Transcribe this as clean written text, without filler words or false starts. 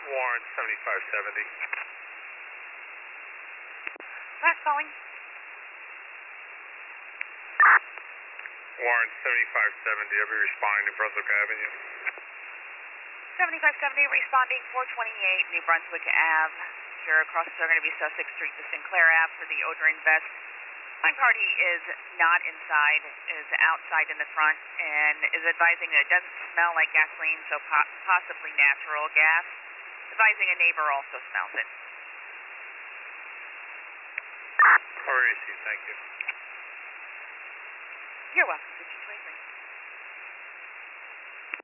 Warren 7570. Last calling. Warren 7570, I'll be responding to Brunswick Avenue. 7570 responding 428 New Brunswick Ave. Here across they're going to be Sussex Street to Sinclair Ave for the odor invest. My party is not inside, is outside in the front, and is advising that it doesn't smell like gasoline, so possibly natural gas. Advising a neighbor also smells it. Or is he? Thank you. You're welcome, 1523.